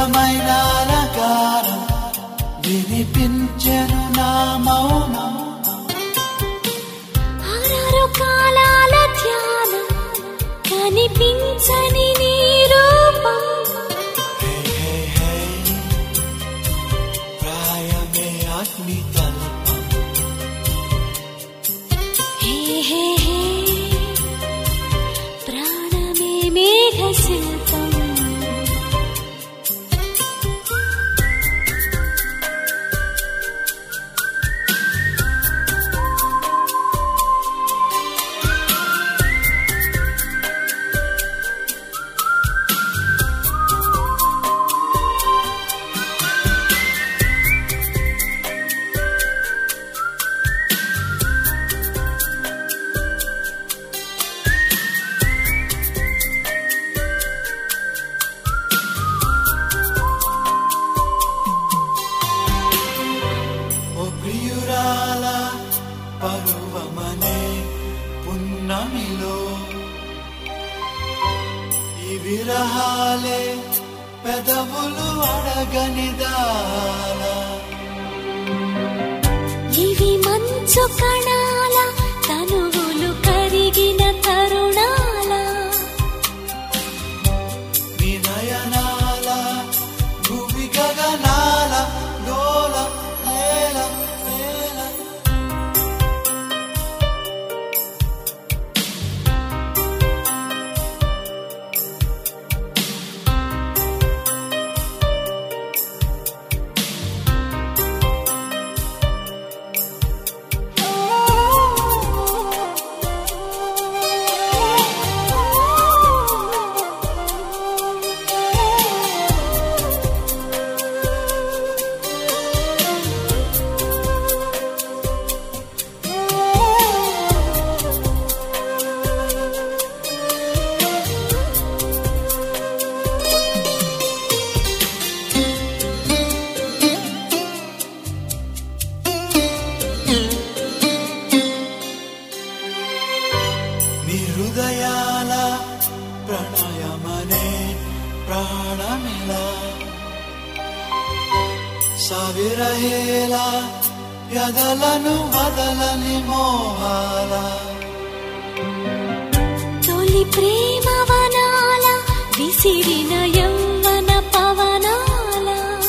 వివిధమైన గానం వినిపించెను నా మౌనం. ఆరారు కాలాల ధ్యానం కనిపించని నీ రూపం. ప్రాయమే అగ్ని తల్పం. హే హే హే ప్రాణమే మేఘ శిల్పం. పరువమనే పున్నమిలో ఈ విరహాలే పెదవులు అడగనిదాల. ఇవి మంచు కణాల తనువులు కరిగిన తరుణాల. వినయనాల భూమి గగనాల డోల నేల నేల. నీ హృదయాల ప్రణయమనే ప్రాణమిలా సవిరహేల వ్యధలను వదలని మోహాల. తొలి ప్రేమ వనాల విసిరిన యౌవన పవనాల.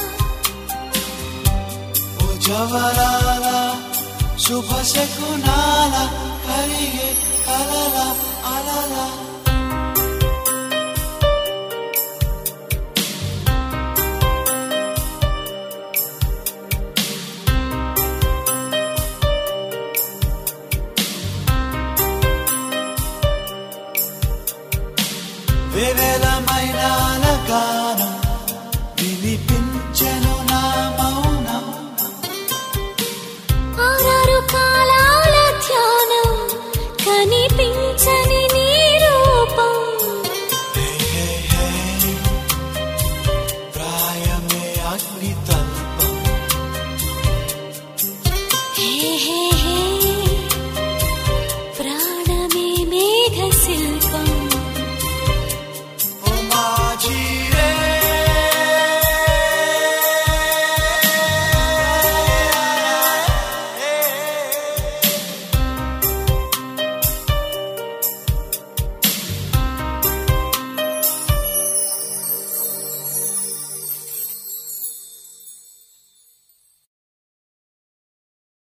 జవరాల శుభ శకునాల కరిగే కలల అలల. వివిధమైన గానం వినిపించెను